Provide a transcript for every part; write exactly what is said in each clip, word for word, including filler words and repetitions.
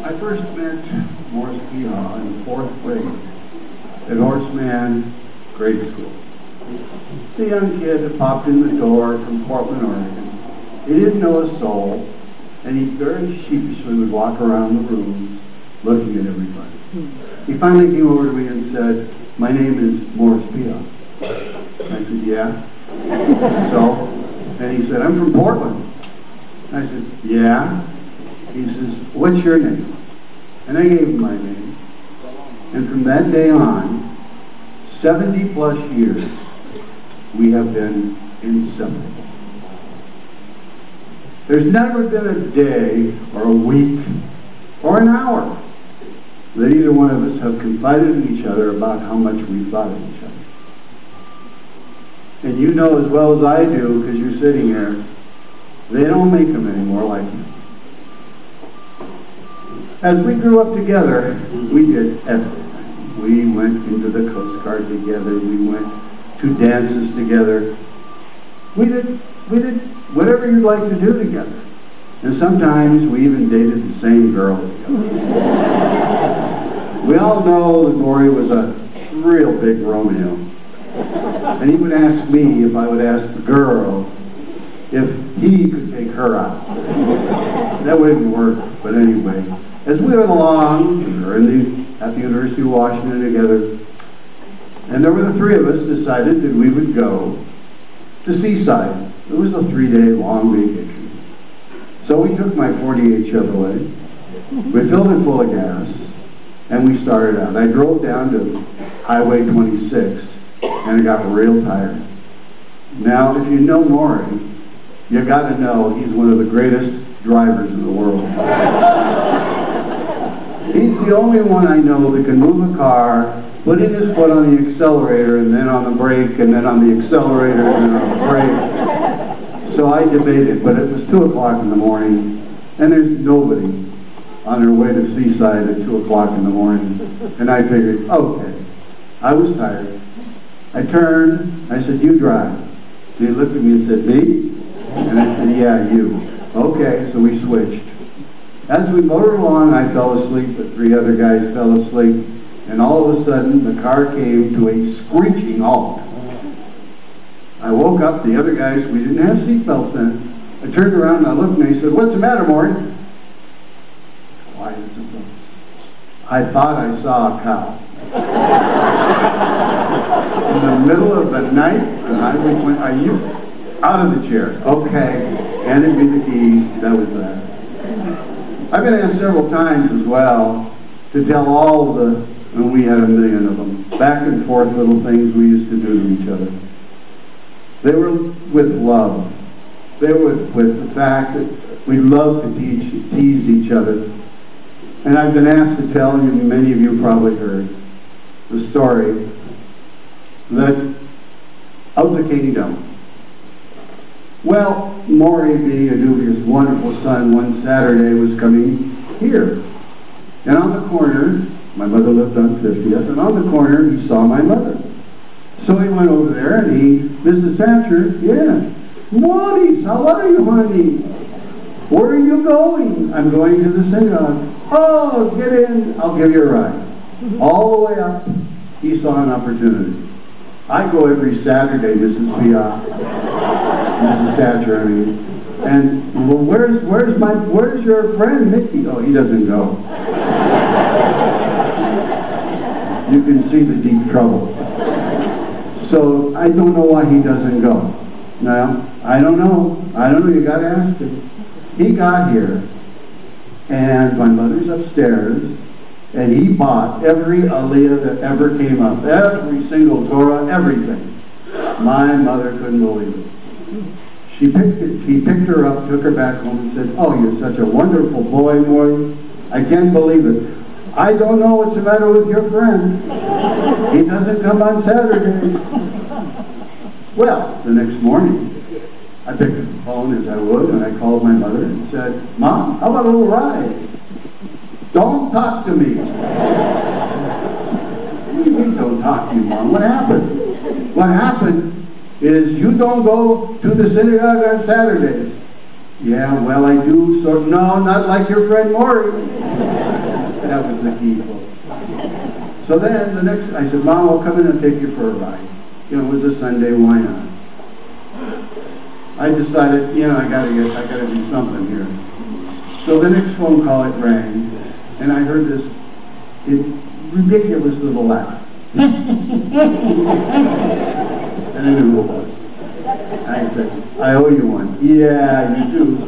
I first met Morris Piha in the fourth grade at Horseman Grade School. The young kid that popped in the door from Portland, Oregon. He didn't know a soul, and he very sheepishly would walk around the room looking at everybody. He finally came over to me and said, "My name is Morris Piha." I said, "Yeah?" So, and he said, "I'm from Portland." I said, "Yeah?" He says, "What's your name?" And I gave him my name. And from that day on, seventy plus years, we have been inseparable. There's never been a day or a week or an hour that either one of us have confided in each other about how much we thought of each other. And you know as well as I do, because you're sitting here, they don't make them anymore like you. As we grew up together, we did everything. We went into the Coast Guard together. We went to dances together. We did, we did whatever you'd like to do together. And sometimes we even dated the same girl together. We all know that Maury was a real big Romeo. And he would ask me if I would ask the girl if he could take her out. That wouldn't work, but anyway. As we went along, we were in the, at the University of Washington together, and there were the three of us decided that we would go to Seaside. It was a three-day long vacation. So we took my forty-eight Chevrolet, we filled it full of gas, and we started out. I drove down to Highway twenty-six, and I got real tired. Now, if you know Maury, you got to know he's one of the greatest drivers in the world. He's the only one I know that can move a car, putting his foot on the accelerator and then on the brake and then on the accelerator and then on the brake. So I debated, but it was two o'clock in the morning, and there's nobody on their way to Seaside at two o'clock in the morning. And I figured, okay, I was tired. I turned, I said, "You drive." And he looked at me and said, "Me?" And I said, "Yeah, you." Okay, so we switched. As we motored along, I fell asleep, the three other guys fell asleep, and all of a sudden the car came to a screeching halt. I woke up, the other guys, we didn't have seatbelts then. I turned around and I looked and he said, "What's the matter, Maury?" Quiet as a mouse. I thought I saw a cow. In the middle of the night, and I went, "Are you out of the chair?" Okay, handed me the keys, that was that. I've been asked several times as well to tell all the, and we had a million of them, back and forth little things we used to do to each other. They were with love. They were with, with the fact that we love to teach, tease each other. And I've been asked to tell you, many of you probably heard, the story that of the kingdom. Well, Maury, being a dubious, wonderful son, one Saturday was coming here. And on the corner, my mother lived on fiftieth, and on the corner he saw my mother. So he went over there and he, "Missus Thatcher, yeah, Maurice, how are you, honey? Where are you going?" "I'm going to the synagogue." "Oh, get in, I'll give you a ride." All the way up, he saw an opportunity. I go every Saturday, Missus Piha, Missus Thatcher, I mean. And well, where's where's my where's your friend Mickey? "Oh, he doesn't go." You can see the deep trouble. So I don't know why he doesn't go. No, I don't know. I don't know. You got to ask him. He got here, and my mother's upstairs. And he bought every aliyah that ever came up, every single Torah, everything. My mother couldn't believe it. She picked it, he picked her up, took her back home and said, "Oh, you're such a wonderful boy, Maury. I can't believe it. I don't know what's the matter with your friend. He doesn't come on Saturdays." Well, the next morning, I picked up the phone as I would, and I called my mother and said, "Mom, how about a little ride?" "Don't talk to me." What do you mean, don't talk to you, Mom? What happened? What happened is you don't go to the synagogue on Saturdays. Yeah, well, I do, so, no, not like your friend Maury. That was the key, folks. So then, the next, I said, Mom, I'll come in and take you for a ride. You know, it was a Sunday, why not? I decided, you know, I gotta get, I gotta do something here. So the next phone call, it rang, and I heard this it, ridiculous little laugh. And I knew who it was. I said, I owe you one. Yeah, you do.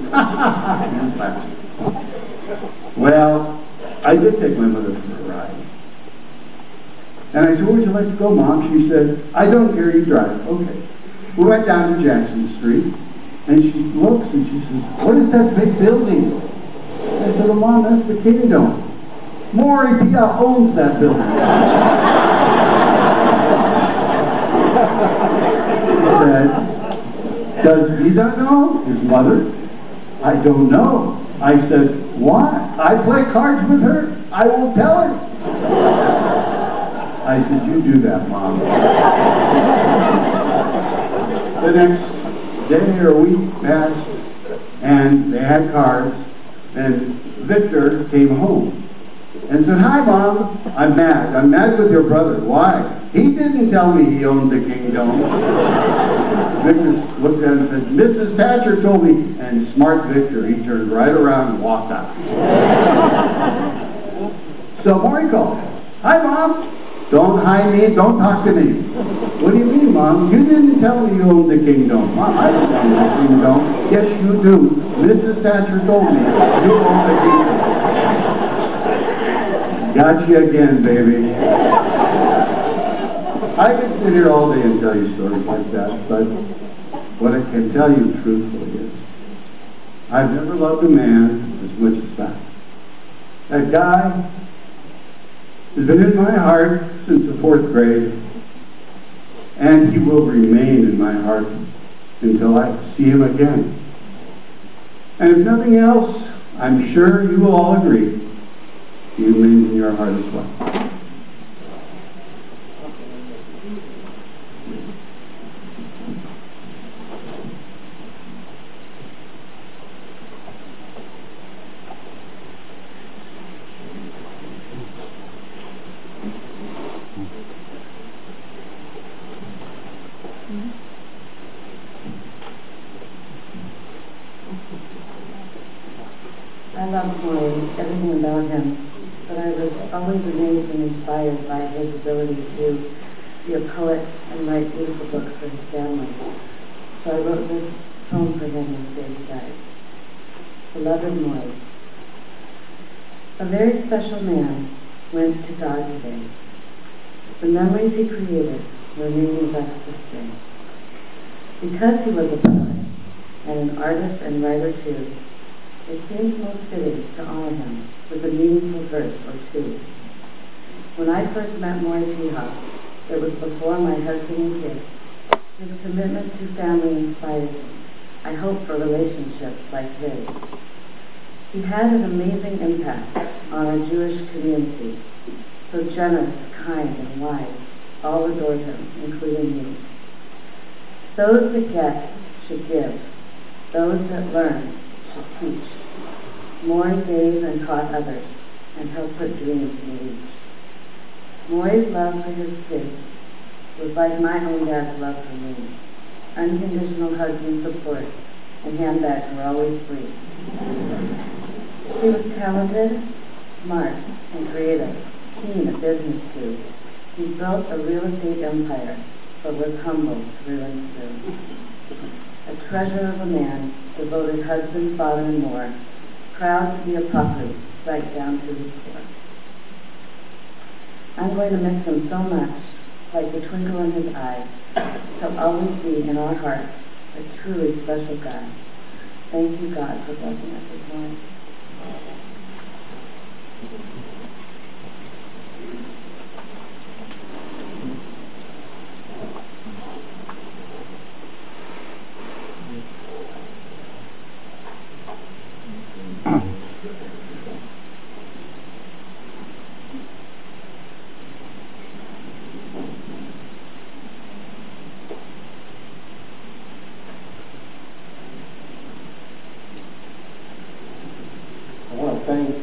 Well, I did take my mother for a ride. And I said, where would you like to go, Mom? She said, I don't care, you drive. Okay. We went down to Jackson Street, and she looks and she says, what is that big building? I said, well, Mom, that's the Kingdom. Maury Pia owns that building. He said, does he not know? His mother? I don't know. I said, why? I play cards with her. I will tell her. I said, you do that, Mom. The next day or week passed, and they had cards, and Victor came home and said, hi, Mom. I'm mad. I'm mad with your brother. Why? He didn't tell me he owned the Kingdom. Victor looked at him and said, Missus Thatcher told me. And smart Victor, he turned right around and walked out. So Maury called. Hi, Mom. Don't hide me. Don't talk to me. What do you mean, Mom? You didn't tell me you owned the Kingdom. Mom, I don't own the Kingdom. Yes, you do. Missus Thatcher told me you own the Kingdom. Got you again, baby. I could sit here all day and tell you stories like that, but what I can tell you truthfully is I've never loved a man as much as that. That guy has been in my heart since the fourth grade, and he will remain in my heart until I see him again. And if nothing else, I'm sure you will all agree, he remains in your heart as well. I love Maury, everything about him, but I was always amazed and inspired by his ability to be a poet and write beautiful books for his family. So I wrote this poem for him as day he died. Beloved Maury, a very special man went to God today. The memories he created remain with us this day. Because he was a poet and an artist and writer too, it seems most fitting to honor him with a meaningful verse or two. When I first met Maury Pihop, it was before my husband and kids. His commitment to family inspired me. I hope for relationships like his. He had an amazing impact on our Jewish community. So generous, kind, and wise, all adored him, including me. Those that get should give. Those that learn should teach. Maury gave and taught others, and helped put dreams in reach. Maury's love for his kids was like my own dad's love for me. Unconditional hugs and support, and handbags were always free. He was talented, smart, and creative, keen at business too. He built a real estate empire, but was humble through and through. A treasure of a man, devoted husband, father, and more, proud to be a prophet right down to his core. I'm going to miss him so much, like the twinkle in his eye. He'll always be in our hearts, a truly special guy. Thank you, God, for blessing us this morning.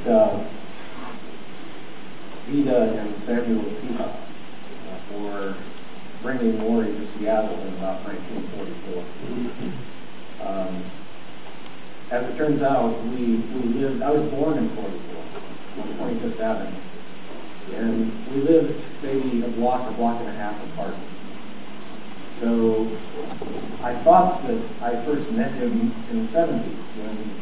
uh, Vida and Samuel Pila uh, for bringing Morrie to Seattle in about nineteen forty-four. Um, as it turns out, we, we lived, I was born in forty-four on twenty-fifth Avenue, and we lived maybe a block, a block and a half apart. So I thought that I first met him in the seventies when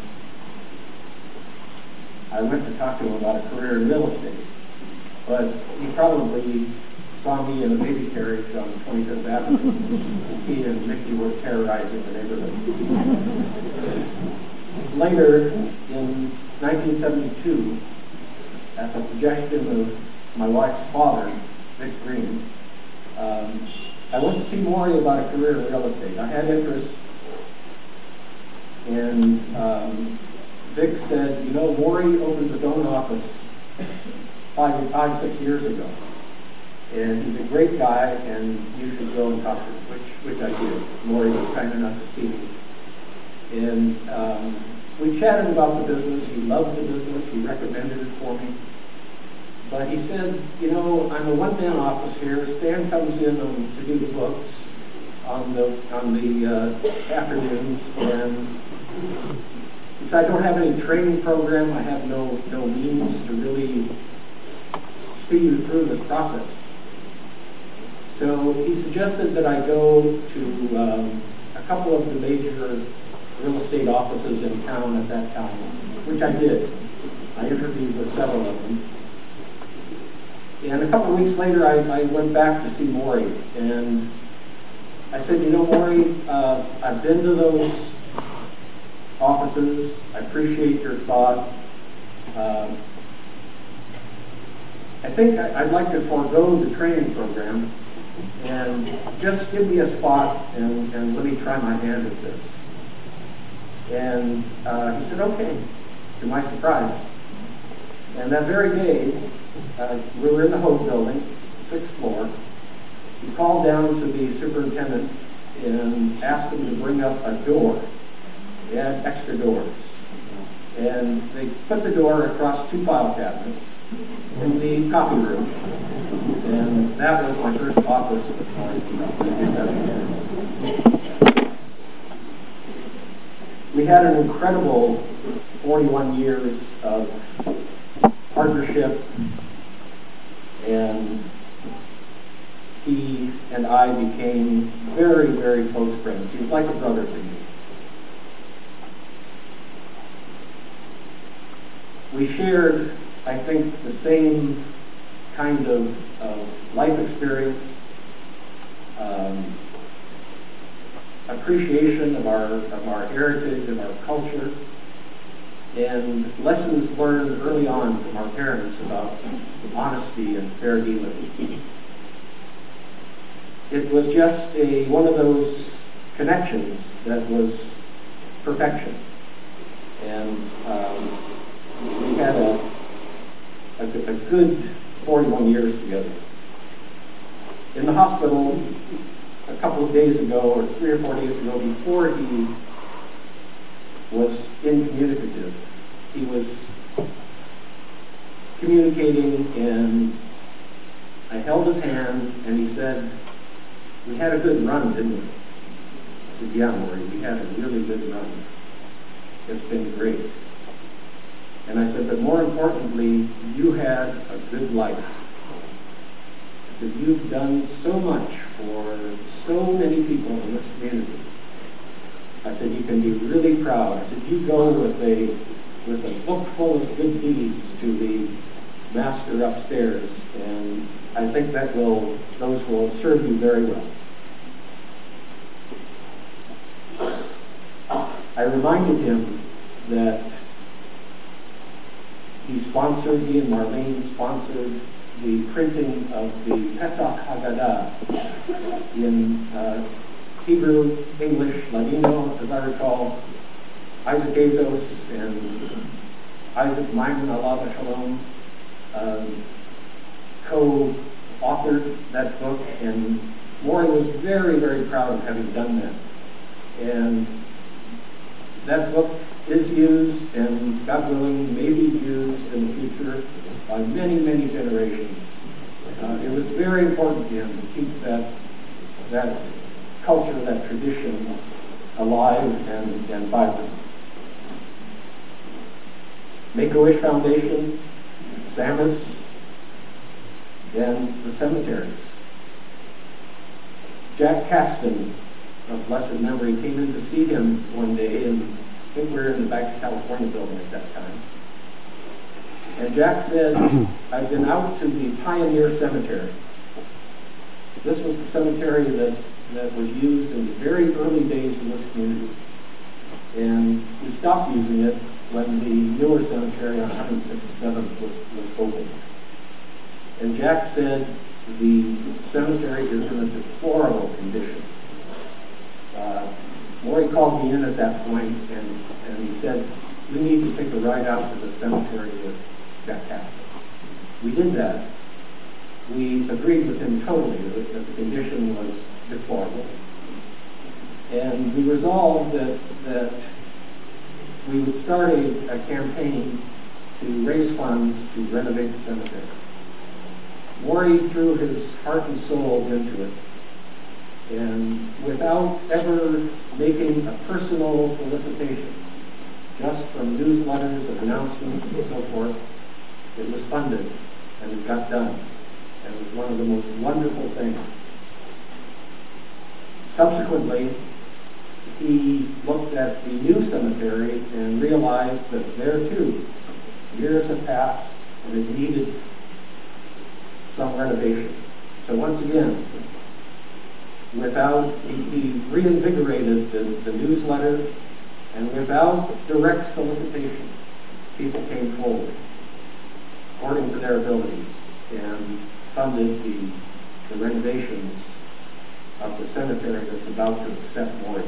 I went to talk to him about a career in real estate. But he probably saw me in a baby carriage on twenty-fifth Avenue. He and Mickey were terrorizing the neighborhood. Later, in nineteen seventy-two, at the suggestion of my wife's father, Vic Green, um, I went to see Morrie about a career in real estate. I had interest, and um, Vic said, you know, Morrie opened his own office five, five, six years ago. And he's a great guy, and you should go and talk to him, which, which I did. Morrie was kind enough to see me. And um, we chatted about the business. He loved the business. He recommended it for me. But he said, you know, I'm a one-man office here. Stan comes in on, to do the books on the, on the uh, afternoons, and he said, I don't have any training program. I have no, no means to really speed you through this process. So he suggested that I go to um, a couple of the major real estate offices in town at that time, which I did. I interviewed with several of them. And a couple of weeks later, I, I went back to see Morrie, and I said, you know, Morrie, uh, I've been to those offices. I appreciate your thought. Uh, I think I, I'd like to forego the training program and just give me a spot and, and let me try my hand at this. And uh, he said, okay, to my surprise. And that very day, uh, we were in the Hope Building, sixth floor. He called down to the superintendent and asked him to bring up a door. They had extra doors. And they put the door across two file cabinets in the copy room. And that was my first office at the point. We had an incredible forty-one years of partnership, and he and I became very, very close friends. He was like a brother to me. We shared, I think, the same kind of, of life experience, um, appreciation of our of our heritage, of our culture, and lessons learned early on from our parents about honesty and fair dealing. It was just a one of those connections that was perfection, and um, we had a, a a good forty-one years together. In the hospital, a couple of days ago, or three or four days ago, before he was incommunicative, he was communicating, and I held his hand, and he said, we had a good run, didn't we? I said, yeah, Morrie, we had a really good run. It's been great. And I said, but more importantly, you had a good life. I said, you've done so much for so many people in this community. I said, you can be really proud. I said, you go with a with a book full of good deeds to the master upstairs, and I think that will those will serve you very well. I reminded him that he sponsored, he and Marlene sponsored the printing of the Pesach Haggadah in uh, Hebrew, English, Ladino, as I recall. Isaac Azos and Isaac Maimon, Alav Shalom, um, co-authored that book, and Morrie was very, very proud of having done that. And that book is used, and God willing, may be used in the future by many, many generations. Uh, it was very important to him to keep that that culture, that tradition alive and, and vibrant. Make-A-Wish Foundation, Samus, and the cemeteries. Jack Caston of blessed memory came in to see him one day, and I think we were in the Back to California building at that time. And Jack said, I've been out to the Pioneer Cemetery. This was the cemetery that, that was used in the very early days of this community. And we stopped using it when the newer cemetery on one hundred sixty-seventh was, was opened. And Jack said the cemetery is in a deplorable condition. Uh, Maury called me in at that point, and, and he said, we need to take a ride out to the cemetery with Jack Caston. We did that. We agreed with him totally that, that the condition was deplorable. And we resolved that, that we would start a, a campaign to raise funds to renovate the cemetery. Maury threw his heart and soul into it, and without ever making a personal solicitation, just from newsletters and announcements and so forth, it was funded and it got done. And it was one of the most wonderful things. Subsequently, he looked at the new cemetery and realized that there too, years had passed and it needed some renovation. So once again, without, he, he reinvigorated the, the newsletter, and without direct solicitation, people came forward, according to their abilities, and funded the, the renovations of the cemetery that's about to accept Maury.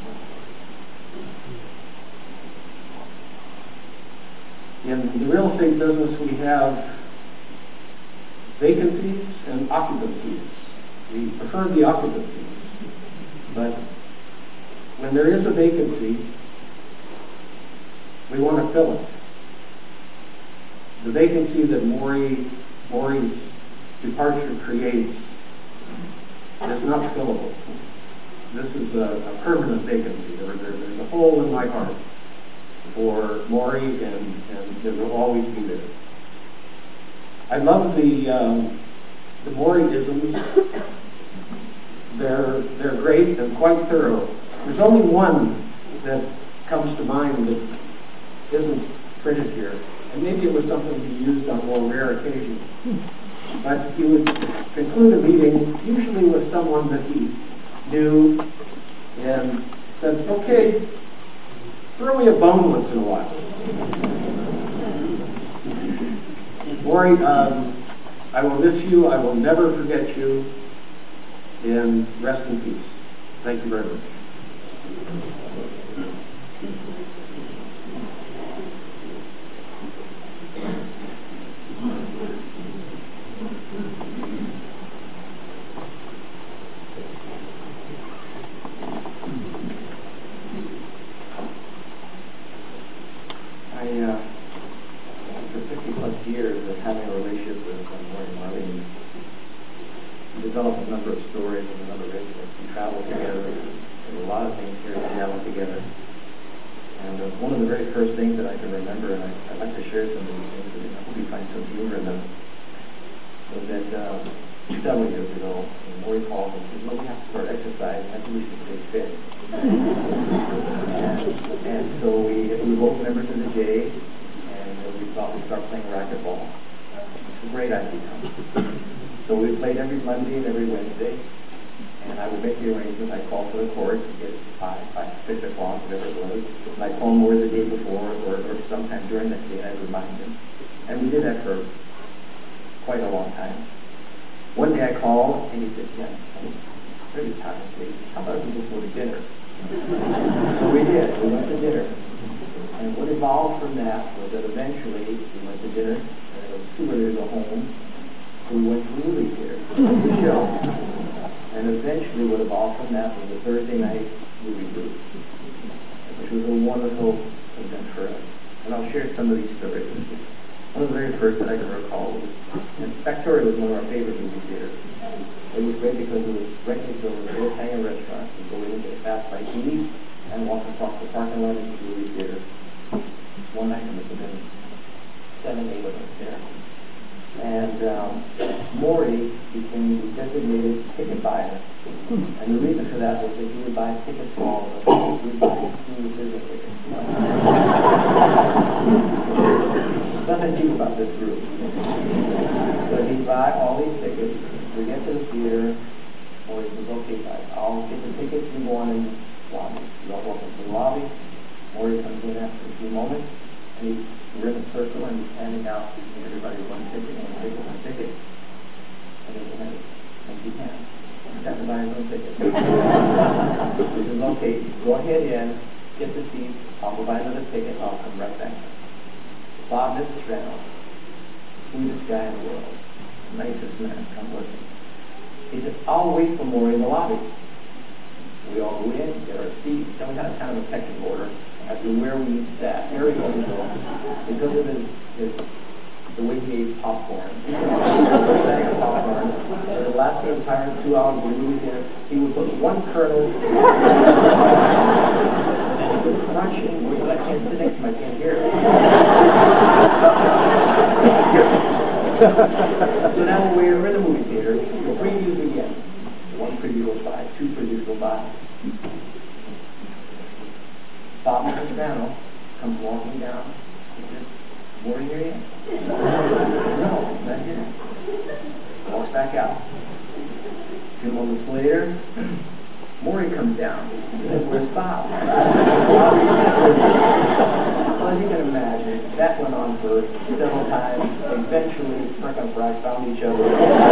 In the real estate business, we have vacancies and occupancies. We prefer the occupancies, but when there is a vacancy, we want to fill it. The vacancy that Maury, Maury's departure creates is not fillable. This is a, a permanent vacancy. There, there, there's a hole in my heart for Maury, and, and it will always be there. I love the um, the Maury-isms. They're they're great and quite thorough. There's only one that comes to mind that isn't printed here, and maybe it was something he used on more rare occasions. But he would conclude a meeting, usually with someone that he knew, and said, "Okay, throw me a bone once in a while." Maury, um, I will miss you. I will never forget you. And rest in peace. Thank you very much. I, uh, for fifty plus years of having a relationship with Maury Marlene, developed a number of stories and a number of incidents. We traveled together, did a lot of things here in Seattle together. And uh, one of the very first things that I can remember, and I, I'd like to share some of these things, and I hope you find some humor in them, was that uh, several years ago, Maury called and said, "Well, we have to start exercising. I think we should stay fit." and, and so we, we were both members of the J, and uh, we thought we'd start playing racquetball. It's a great idea. So we played every Monday and every Wednesday, and I would make the arrangements. I'd call for the court to get five, five, six o'clock, whatever it was, and I'd call more the day before, or, or sometime during that day, and I'd remind him. And we did that for quite a long time. One day I called, and he said, "Yeah, I'm pretty tired today. How about we just go to dinner?" So we did. We went to dinner. And what evolved from that was that eventually we went to dinner, and it was too early to go home. We went to the movie theater, the show, and eventually what evolved from that was a Thursday night movie group, which was a wonderful event for us. And I'll share some of these stories with you. One of the very first that I can recall was, and Factoria was one of our favorite movie theaters. It was great because it was right next door to the Italian restaurant. You go in, get a fast bite to eat, and walk across the parking lot into the movie theater. One night there must have been seven, eight of us there. And um, Maury became the designated ticket buyer. And the reason for that was that he would buy tickets for all of us. He would buy senior citizen tickets. Nothing cheap about this group. So he'd buy all these tickets. We get to the theater. Maury says, okay, guys, I'll get the tickets. You go on in the lobby. You all walk into the lobby. Maury comes in after a few moments. And he's in a circle and he's handing out to everybody one ticket, one ticket, one ticket. And then he has empty hands. He's got to buy his own ticket. He says, okay, go ahead in, get the seat, I'll go buy another ticket, I'll come right back. Bob Mistrano, sweetest guy in the world, nicest man, come with me. He said, I'll wait for Maury in the lobby. We all go in, get our seats, then we had a kind of a pecking order as to where we sat. Harry Angel, because of his, his the way he ate popcorn, bag of popcorn, for the last entire two hours of the movie theater, he would put one kernel and he would crunch it. But I can't sit next to him, I can't hear it. So now when we're in the movie theater, the previews begin. One preview goes by, two previews go by. Bob Mistrano comes walking down. He says, Maury here yet? No, not here. Walks back out. A few moments later, Maury comes down. He says, where's Bob? Well, as you can imagine, that went on for several times. Eventually, Frank and Fry found each other.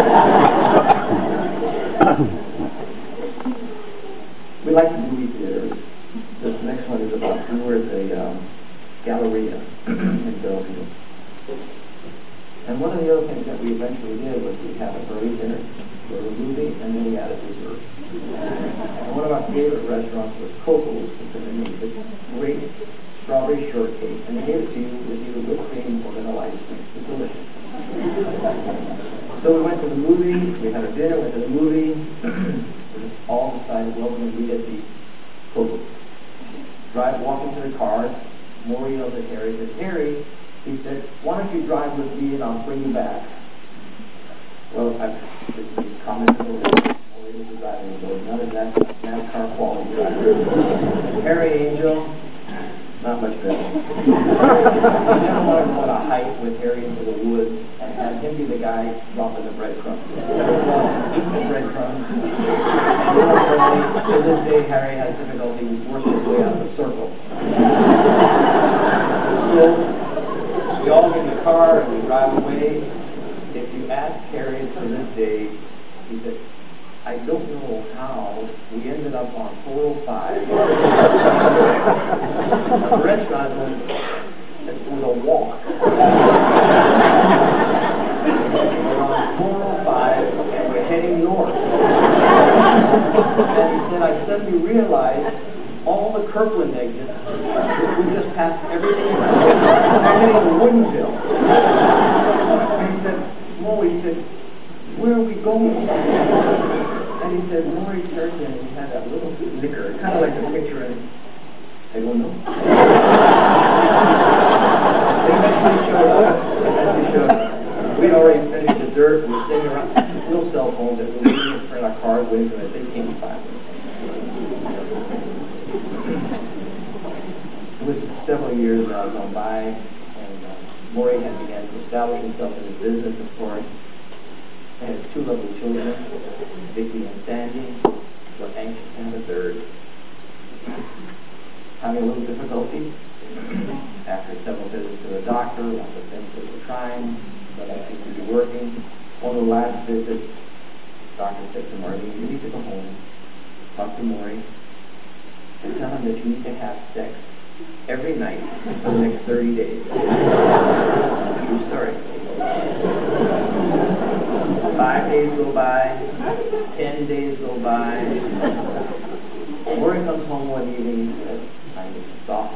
We like the movie theaters. This next one is about, we were at the um, Galleria in Bellevue. And one of the other things that we eventually did was we had an early dinner, go to a movie, and then we had a dessert. And one of our favorite restaurants was Coco's, which is a great strawberry shortcake, and they gave it to you with either whipped cream or vanilla ice cream. It's delicious. So we went to the movie, we had a dinner, went to the movie, we all decided, well, we're going to get the Coco's. Drive, walk into the car. Maury yells at Harry. He says, Harry, he said, why don't you drive with me and I'll bring you back? Well, I've commented a little bit. Maury was the driving board. None of that NASCAR quality driver. Harry Angel, not much better. I never want to go on a hike with Harry into the woods and have him be the guy dropping the breadcrumbs. Eating the breadcrumbs. To this day, Harry has difficulty working his way out of the circle. So, we all get in the car and we drive away. If you ask Harry to this day, he said, I don't know how we ended up on four oh five. The restaurant was, it was a walk. We're on four oh five and we're heading north. And he said, I suddenly realized all the Kirkland exits, we just passed everything, everything in Woodinville. And he said, Maury, he said, where are we going? And he said, Maury turned in and he had that little knicker, kind of like the picture in, I don't know. They eventually showed up. Eventually showed up. We'd already finished dessert. We were sitting around, no cell phones, that we were waiting in front of our cars, waiting for them. They came in five minutes. It was several years uh, gone by, and uh, Maury had began to establish himself in his business, of course. He had two lovely children, Vicky and Sandy, who were anxious to have a third. Having a little difficulty after several visits to the doctor, lots of things that were trying, but I seemed to be working. On the last visit, the doctor said to Marlene, you need to go home, talk to Maury, and tell him that you need to have sex every night for the next thirty days. True story. Five days go by, ten days go by. Maury comes home one evening and says, I need to soft.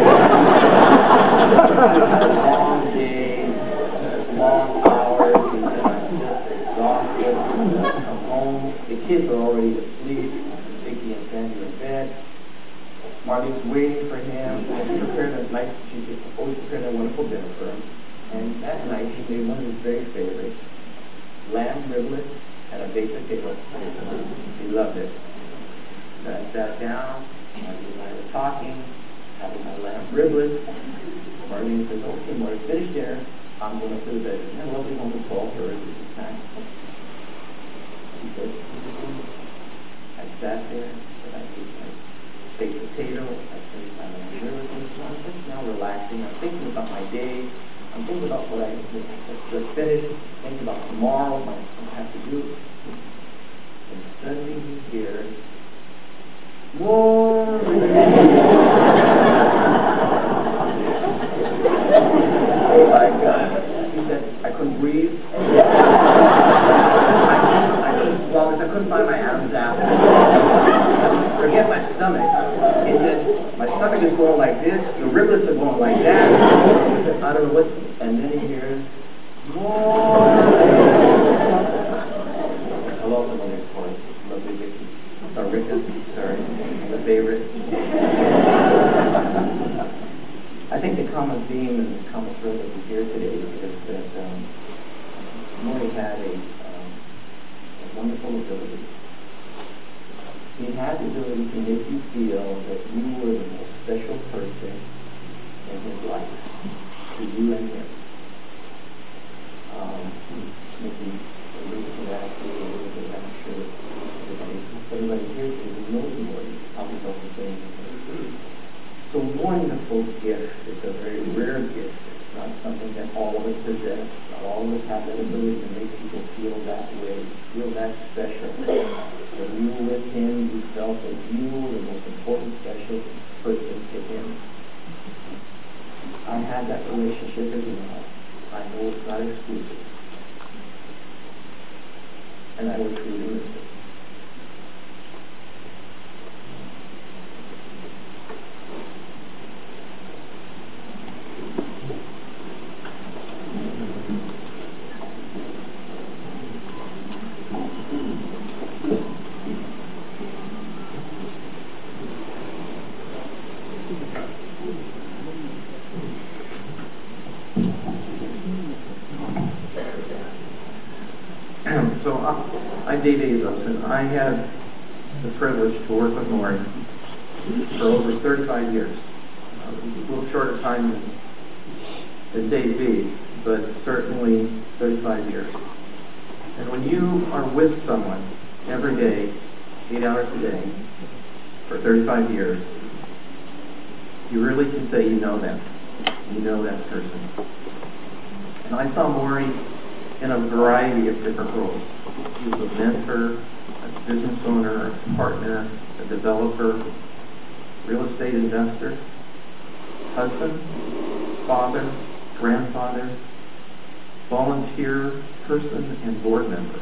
Long days, long hours, and I'm just exhausted. I come home, the kids are already asleep, Vicky and Sandy are in bed. Marlene's waiting for him, and she prepared a nice, she always prepared a wonderful dinner for him. And that night she made one of his very favorites, lamb riblet and a baked potato. He loved it. So I sat down, Marlene and I were talking, having my lamb riblet. Marlene says, okay, Marty, finish dinner. I'm going up to the bed. Isn't that lovely home at twelve thirty this time? She said, I sat there, and I ate my baked potato, I finished my lamb riblet, and I'm just now relaxing. I'm thinking about my day. I'm thinking about what I just finished, thinking about tomorrow, what I have to do. And suddenly he hears, more. Oh my God. He said, I couldn't breathe. I couldn't swallow, I couldn't find my Adam's apple. Forget my stomach. He said, my stomach is going like this, the riblets are going like that. I don't know what, and then he hears, more. I love the mother's voice. Lovely Vicky. Or Rika, sorry, the favorite. I think the common theme and the common thread that we hear today is that um, Maury had a, um, a wonderful ability. He had the ability to make you feel that you were the most special person in his life, to you and him. Um, maybe a little bit of that, a little bit of that, I'm sure. Everybody here who knows Maury probably felt the same. So wonderful gift. It's a very rare gift. It's not something that all of us possess. Not all of us have that ability to make people feel that way, feel that special. When you were with him, you felt that you were the most important, special person to him. I had that relationship as well. I know it's not exclusive. And I will truly miss it. So uh, I'm Dave Azos, and I had the privilege to work with Maury for over thirty-five years. Uh, a little shorter time than, than Dave B, but certainly thirty-five years. And when you are with someone every day, eight hours a day, for thirty-five years, you really can say you know them. You know that person. And I saw Maury in a variety of different roles. He was a mentor, a business owner, a partner, a developer, real estate investor, husband, father, grandfather, volunteer person, and board member.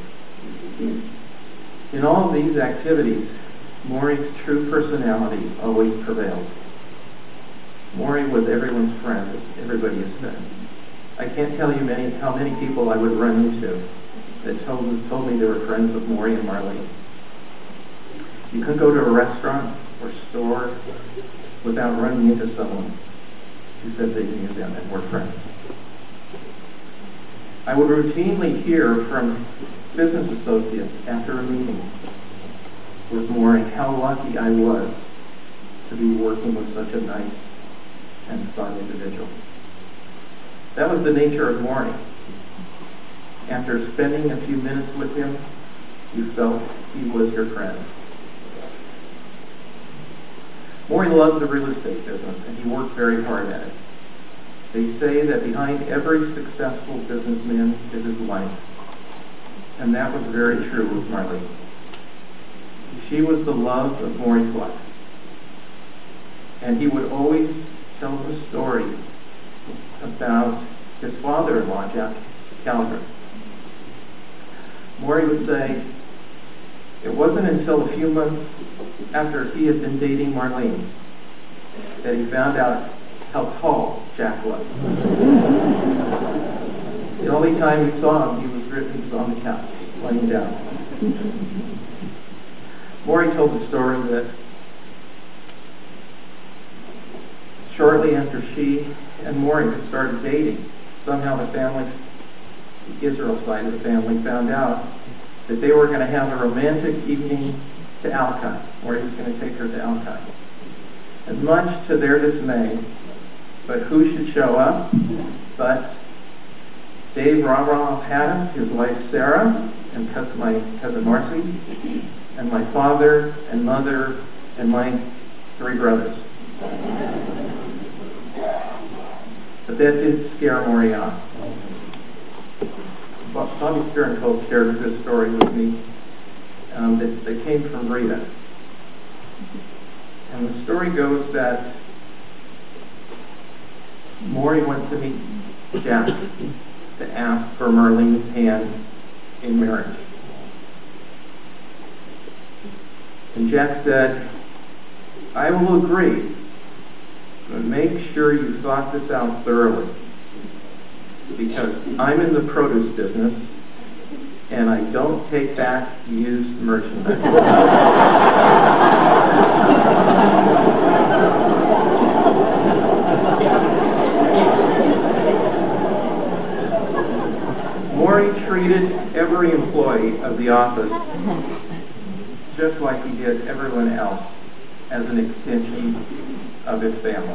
In all of these activities, Maury's true personality always prevailed. Maury was everyone's friend, as everybody has said. I can't tell you many how many people I would run into that told, told me they were friends with Maury and Marlene. You couldn't go to a restaurant or store without running into someone who said they knew them and were friends. I would routinely hear from business associates after a meeting with Maury how lucky I was to be working with such a nice and fun individual. That was the nature of Maury. After spending a few minutes with him, you felt he was your friend. Maury loved the real estate business, and he worked very hard at it. They say that behind every successful businessman is his wife, and that was very true with Marlene. She was the love of Maury's life, and he would always tell the story about his father-in-law, Jack Calvert. Maury would say, it wasn't until a few months after he had been dating Marlene that he found out how tall Jack was. The only time he saw him, he was written, he was on the couch, laying down. Morrie told the story that shortly after she and Morrie had started dating, somehow the family, the Israel side of the family, found out that they were going to have a romantic evening to Alki. Morrie was going to take her to Alki. And much to their dismay, but who should show up but Dave Rah-Rah Haddock, his wife Sarah, and cousin, my cousin Marcy, and my father and mother and my three brothers. But that did scare Morrie off. Bobby Sternkold shared this story with me um, that, that came from Rita. And the story goes that Morrie went to meet Jack to ask for Marlene's hand in marriage. And Jack said, I will agree, but make sure you thought this out thoroughly, because I'm in the produce business and I don't take back used merchandise. Morrie treated every employee of the office just like he did everyone else, as an extension of his family.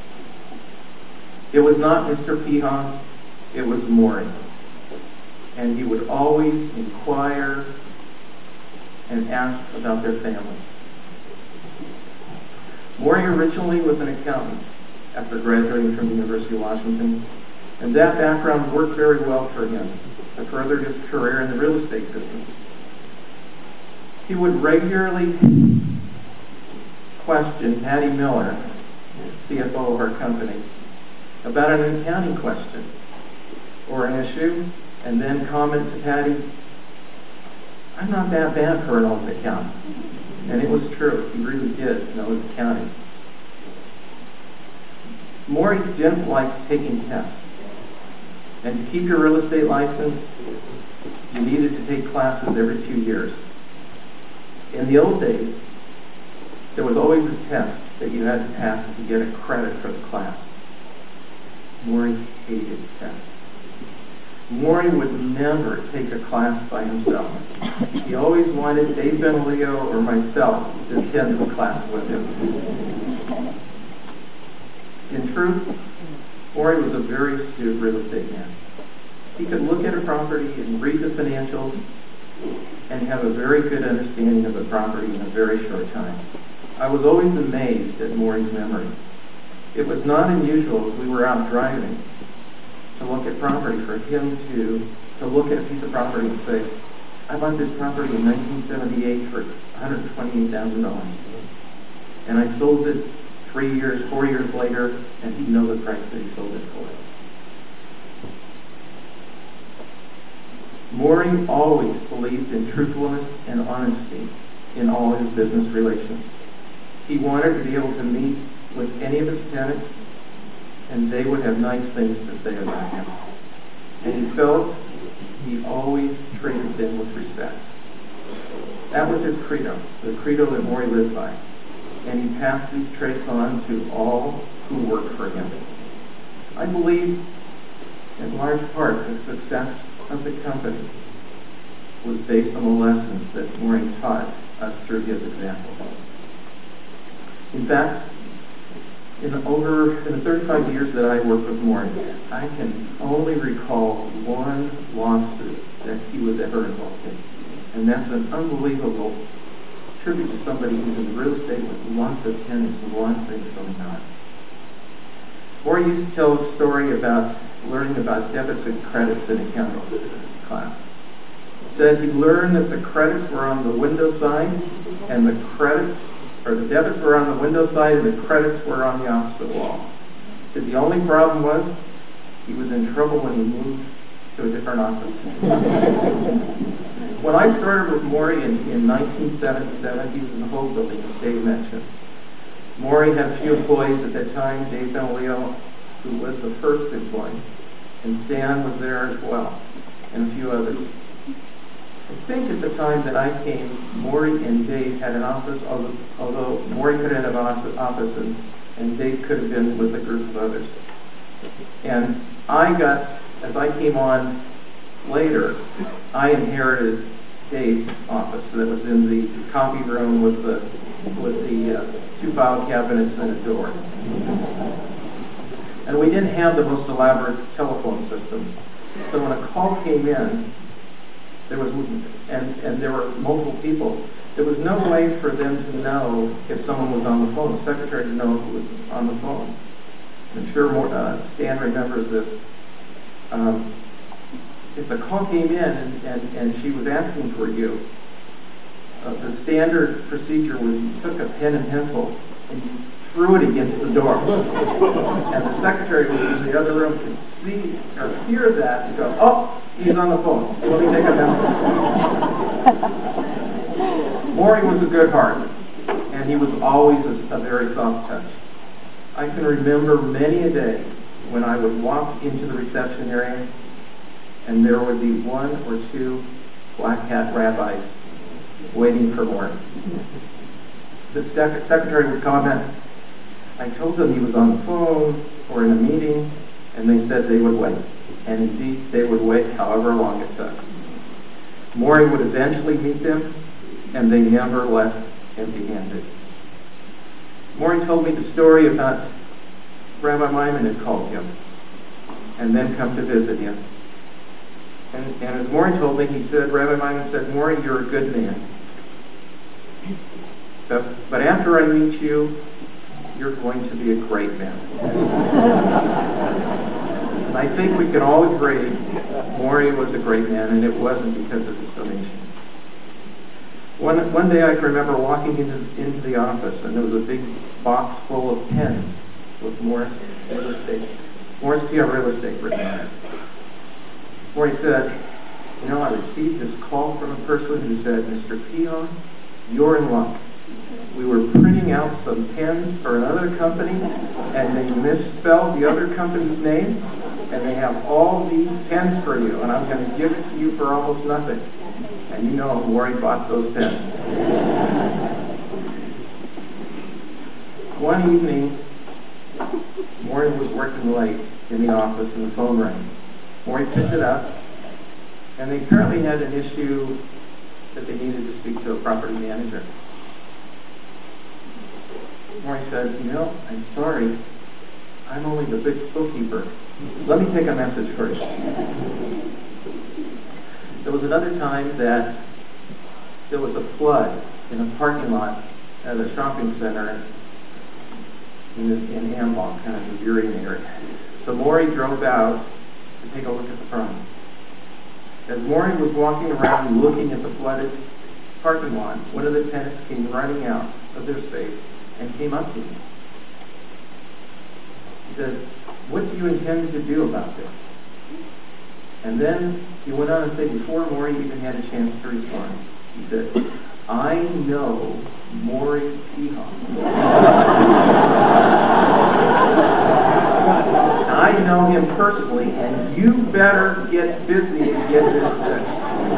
It was not Mister Peha, it was Morrie. And he would always inquire and ask about their family. Morrie originally was an accountant after graduating from the University of Washington, and that background worked very well for him to further his career in the real estate business. He would regularly question Patty Miller, C F O of our company, about an accounting question or an issue, and then comment to Patty, I'm not that bad for an old accountant. And it was true. He really did know his accounting. Morrie didn't like taking tests. And to keep your real estate license, you needed to take classes every two years. In the old days, there was always a test that you had to pass to get a credit for the class. Morrie hated tests. Morrie would never take a class by himself. He always wanted Dave Benolio or myself to attend the class with him. In truth, Morrie was a very astute real estate man. He could look at a property and read the financials and have a very good understanding of the property in a very short time. I was always amazed at Morrie's memory. It was not unusual as we were out driving to look at property for him to, to look at a piece of property and say, I bought this property in nineteen seventy-eight for one hundred twenty-eight thousand dollars. And I sold it three years, four years later, and he'd know the price that he sold it for. Morrie always believed in truthfulness and honesty in all his business relations. He wanted to be able to meet with any of his tenants, and they would have nice things to say about him. And he felt he always treated them with respect. That was his credo, the credo that Morrie lived by. And he passed these traits on to all who worked for him. I believe, in large part, the success of the company was based on the lessons that Morrie taught us through his example. In fact, in over in the thirty-five years that I worked with Morrie, I can only recall one lawsuit that he was ever involved in. And that's an unbelievable tribute to somebody who's in real estate with lots of tenants and lots of things going on. Morrie used to tell a story about learning about debits and credits in accounting class. Said he learned that the credits were on the window side and the credits, or the debits were on the window side and the credits were on the opposite wall. Said the only problem was he was in trouble when he moved to a different office. When I started with Morrie in, in nineteen seventy-seven, he was in the Hope Building, as Dave mentioned. Maury had a few employees at that time, Dave Benolio, who was the first employee, and Stan was there as well, and a few others. I think at the time that I came, Maury and Dave had an office, although, although Maury could have had an office and, and Dave could have been with a group of others. And I got, as I came on later, I inherited Dave's office that was in the copy room with the with the uh, two file cabinets and a door. And we didn't have the most elaborate telephone system. So when a call came in, there was and and there were multiple people. There was no way for them to know if someone was on the phone. The secretary didn't know who was on the phone. I'm sure more, uh, Stan remembers this. Um, if the call came in and, and, and she was asking for you, uh, the standard procedure was you took a pen and pencil and you threw it against the door. And the secretary was in the other room could see or hear that and go, oh, he's on the phone. Let me take a pencil. Maury was a good heart, and he was always a, a very soft touch. I can remember many a day when I would walk into the reception area and there would be one or two black hat rabbis waiting for Maury. The sec secretary would comment, I told them he was on the phone or in a meeting, and they said they would wait. And indeed, they would wait however long it took. Maury would eventually meet them, and they never left empty-handed. Maury told me the story about Rabbi Maimon had called him and then come to visit him. And, and as Maury told me, he said, Rabbi Maimon said, Maury, you're a good man. But, but after I meet you, you're going to be a great man. And I think we can all agree Maury was a great man, and it wasn't because of his donation. One, one day I can remember walking into, into the office, and there was a big box full of pens with Morris Real Estate, Morris P R Real Estate written on it. Maury said, you know, I received this call from a person who said, Mister Peon, you're in luck. We were printing out some pens for another company, and they misspelled the other company's name, and they have all these pens for you, and I'm going to give it to you for almost nothing. And you know, Maury bought those pens. One evening, Maury was working late in the office, and the phone rang. Maury picked it up, and they apparently had an issue that they needed to speak to a property manager. Maury said, you know, I'm sorry, I'm only the big bookkeeper. Let me take a message first. There was another time that there was a flood in a parking lot at a shopping center in, the, in Ambach, kind of the Burien area. So Maury drove out to take a look at the problem. As Maury was walking around looking at the flooded parking lot, one of the tenants came running out of their space and came up to him. He said, what do you intend to do about this? And then he went on and said, before Maury even had a chance to respond, he said, I know Maury Peon. I know him personally, and you better get busy and get this fixed.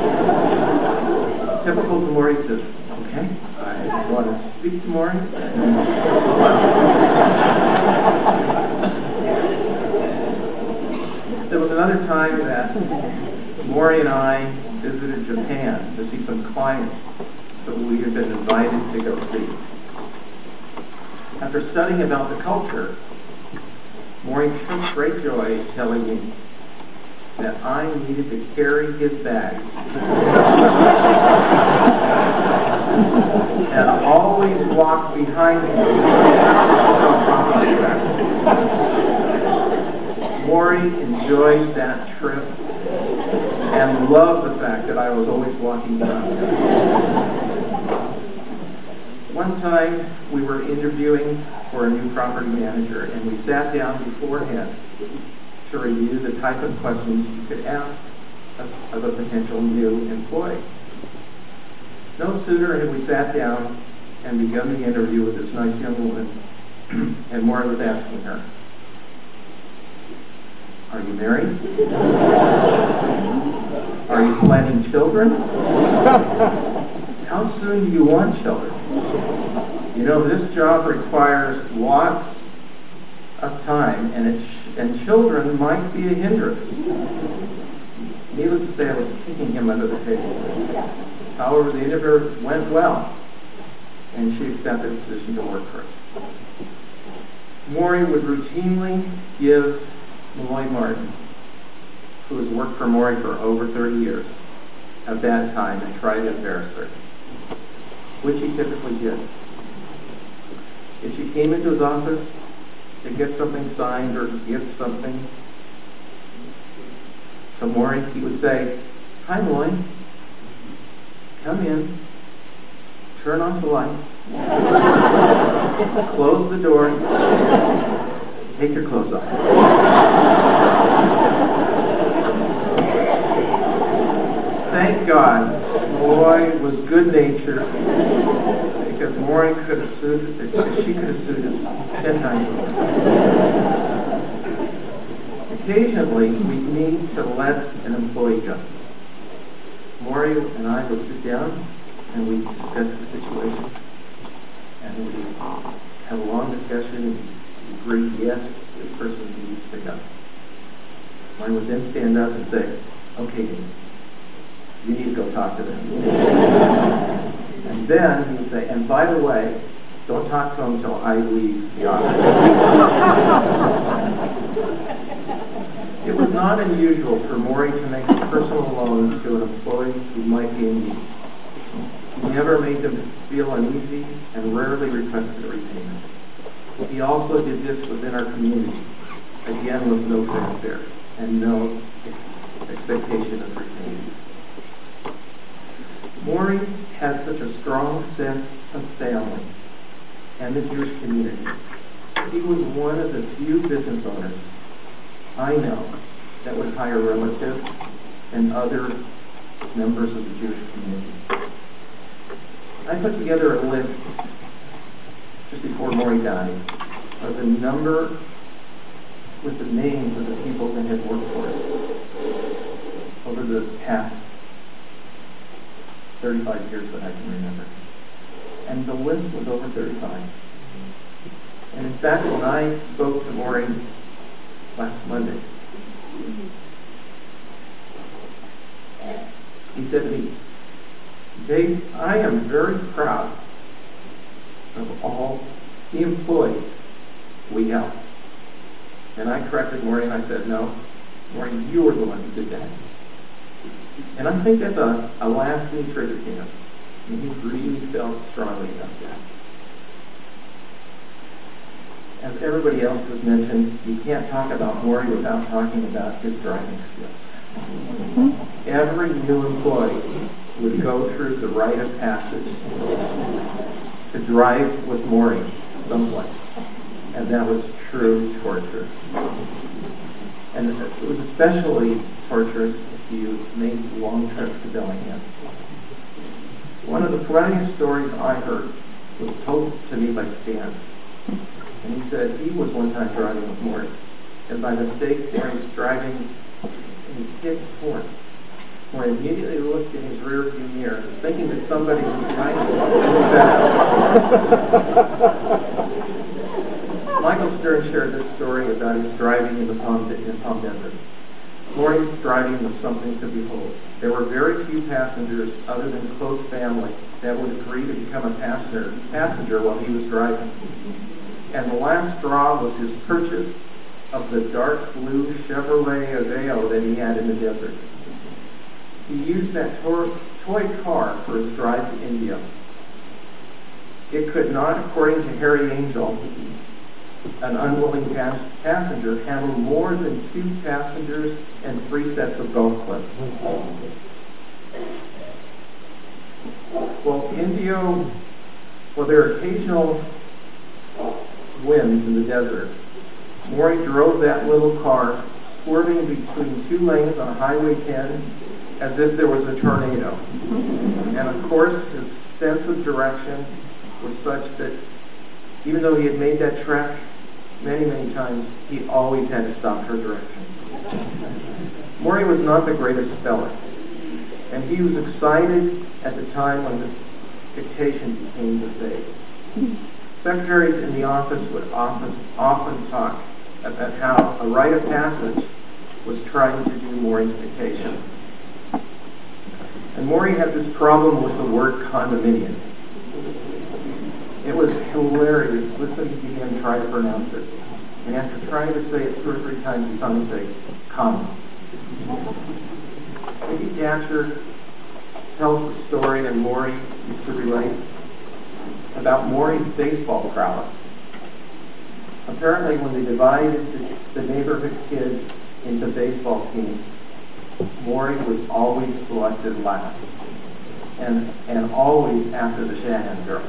Typical to Maury says, okay, I want to speak to Maury. There was another time that Maury and I visited Japan to see some clients that we had been invited to go see. After studying about the culture, Maury took great joy telling me that I needed to carry his bags and always walk behind him. Maury enjoyed that trip and loved the fact that I was always walking behind him. One time we were interviewing for a new property manager, and we sat down beforehand to review the type of questions you could ask of, of a potential new employee. No sooner had we sat down and begun the interview with this nice young woman, and Maury was asking her, "Are you married? Are you planning children? How soon do you want children? You know, this job requires lots of time, and it sh- and children might be a hindrance." Needless to say, I was kicking him under the table. However, the interview went well, and she accepted the position to work for us. Maury would routinely give Malloy Martin, who has worked for Maury for over thirty years, a bad time and try to embarrass her, which he typically did. If she came into his office to get something signed or to give something to Maury, he would say, "Hi, Malloy. Come in. Turn off the light. Close the door. Take your clothes off." Thank God, Malloy was good-natured, because Maury could have sued, she could have sued him ten times over. Occasionally, we need to let an employee go. Maury and I would sit down and we discuss the situation, and we have a long discussion and we agree, yes, this person needs to go. Maury would then stand up and say, "Okay, Dean, you need to go talk to them." And then he would say, "And by the way, don't talk to them until I leave the office." It was not unusual for Maury to make personal loans to an employee who might be in need. He never made them feel uneasy and rarely requested a repayment. He also did this within our community, again with no fanfare and no expectation of repayment. Maury had such a strong sense of family and the Jewish community. He was one of the few business owners I know that would hire relatives and other members of the Jewish community. I put together a list just before Maury died of the number with the names of the people that had worked for us over the past thirty-five years that I can remember. And the list was over thirty-five. And in fact, when I spoke to Maury last Monday, he said to me, "Dave, I am very proud of all the employees we helped." And I corrected Maury and I said, "No, Maury, you were the one who did that." And I think that's a, a lasting trigger to him. And he really felt strongly about that. As everybody else has mentioned, you can't talk about Maury without talking about his driving skills. Mm-hmm. Every new employee would go through the rite of passage to drive with Maury someplace. And that was true torture. And it was especially torturous if you made long trips to Bellingham. One of the funniest stories I heard was told to me by Stan. And he said he was one time driving with Maury. And by mistake, Maury was driving and he hit his horn. Maury immediately looked in his rear view mirror, thinking that somebody was behind him. Michael Stern shared this story about his driving in the Palm, in the Palm Desert. Maury's driving was something to behold. There were very few passengers other than close family that would agree to become a passenger, passenger while he was driving. And the last straw was his purchase of the dark blue Chevrolet Aveo that he had in the desert. He used that toy, toy car for his drive to India. It could not, according to Harry Angel, an unwilling pas passenger, handle more than two passengers and three sets of golf clubs. Well, India, well, there are occasional winds in the desert. Maury drove that little car, swerving between two lanes on Highway ten as if there was a tornado. And of course, his sense of direction were such that even though he had made that trek many, many times, he always had to stop for directions. Maury was not the greatest speller, and he was excited at the time when the dictation became the phase. Secretaries in the office would often, often talk about how a rite of passage was trying to do Maury's dictation. And Maury had this problem with the word condominium. It was hilarious listening to him try to pronounce it. And after trying to say it two or three times, he finally say, condo. Mickey Thatcher tells the story, and Maury used to relate, about Maury's baseball prowess. Apparently, when they divided the, the neighborhood kids into baseball teams, Maury was always selected last, and and always after the Shanahan girls.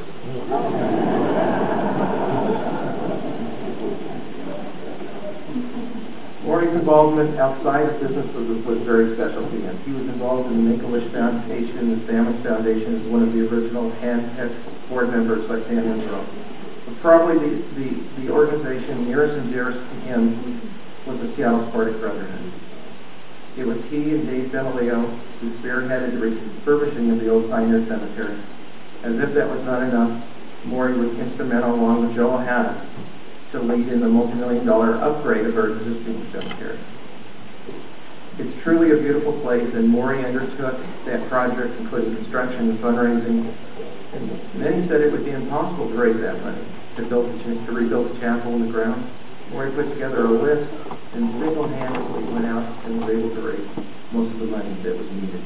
Maury's involvement outside of business was, was very special to him. He was involved in the Make-A-Wish Foundation, the Sandwich Foundation, as one of the original hand-picked board members by Sam Israel. But probably the, the, the organization nearest and dearest to him was the Seattle Spartak Brotherhood. It was he and Dave Benoleo who spearheaded the refurbishing of the old Pioneer Cemetery. As if that was not enough, Maury was instrumental, along with Joe Hanna, to lead in the multi-million dollar upgrade of our existing cemetery. It's truly a beautiful place, and Maury undertook that project, including construction and fundraising. And many said it would be impossible to raise that money to build the, to rebuild the chapel in the ground. Maury put together a list and single-handedly went out and was able to raise most of the money that was needed.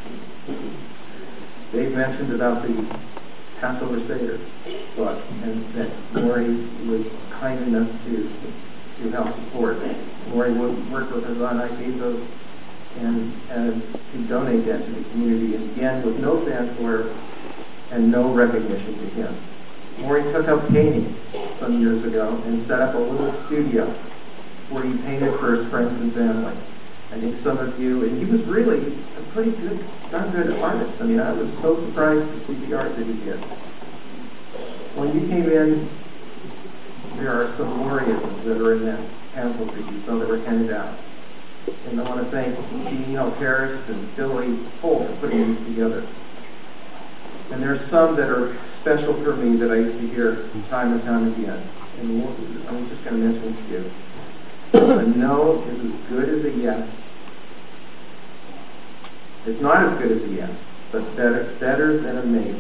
Dave mentioned about the Passover Seder book, and that Maury was kind enough to to help support. Maury would work with us on ideas and and to donate that to the community, and again with no fanfare and no recognition to him. Maury took up painting some years ago and set up a little studio where he painted for his friends and family. I think some of you, and he was really a pretty good, darn good artist. I mean, I was so surprised to see the art that he did. When you came in, there are some Mauryisms that are in that pamphlet that you saw that were handed out. And I want to thank Gino Harris and Billy Holt for putting these together. And there's some that are special for me that I used to hear time and time again. And I'm just going to mention a few. A no is as good as a yes. It's not as good as a yes, but better, better than a maybe.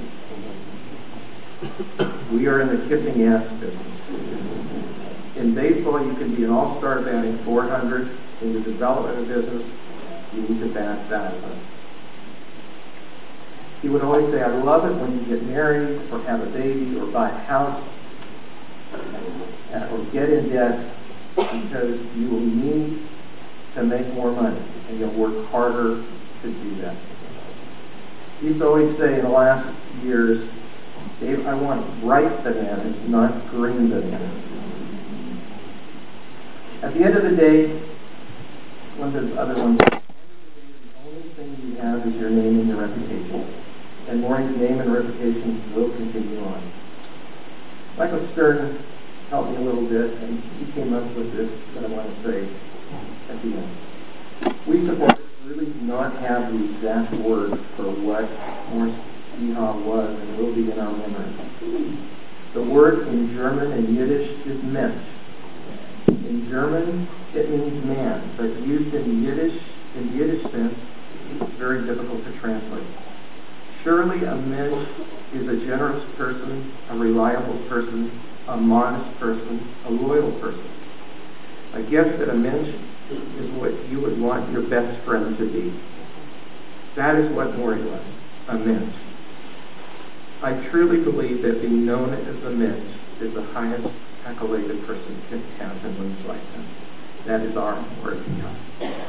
We are in the kissing yes business. In baseball, you can be an all-star batting four hundred. In the development of business, you need to bat that. He would always say, I love it when you get married or have a baby or buy a house or get in debt, because you will need to make more money and you'll work harder to do that. He used to always say in the last years, Dave, I want ripe bananas, not green bananas. At the end of the day, one of the other ones, the only thing you have is your name and your reputation. And Maury's name and reputation will continue on. Michael Stern helped me a little bit, and he came up with this that I want to say at the end. We supporters really do not have the exact word for what Morse Yeehaw was and will be in our memory. The word in German and Yiddish is Mensch. In German, it means man, but used in Yiddish, in Yiddish sense, it's very difficult to translate. Surely a Mensch is a generous person, a reliable person, a modest person, a loyal person. I guess that a Mensch is what you would want your best friend to be. That is what Maury was, a Mensch. I truly believe that being known as a Mensch is the highest accolade a person can have in one's lifetime. That is our Maury Yeehaw.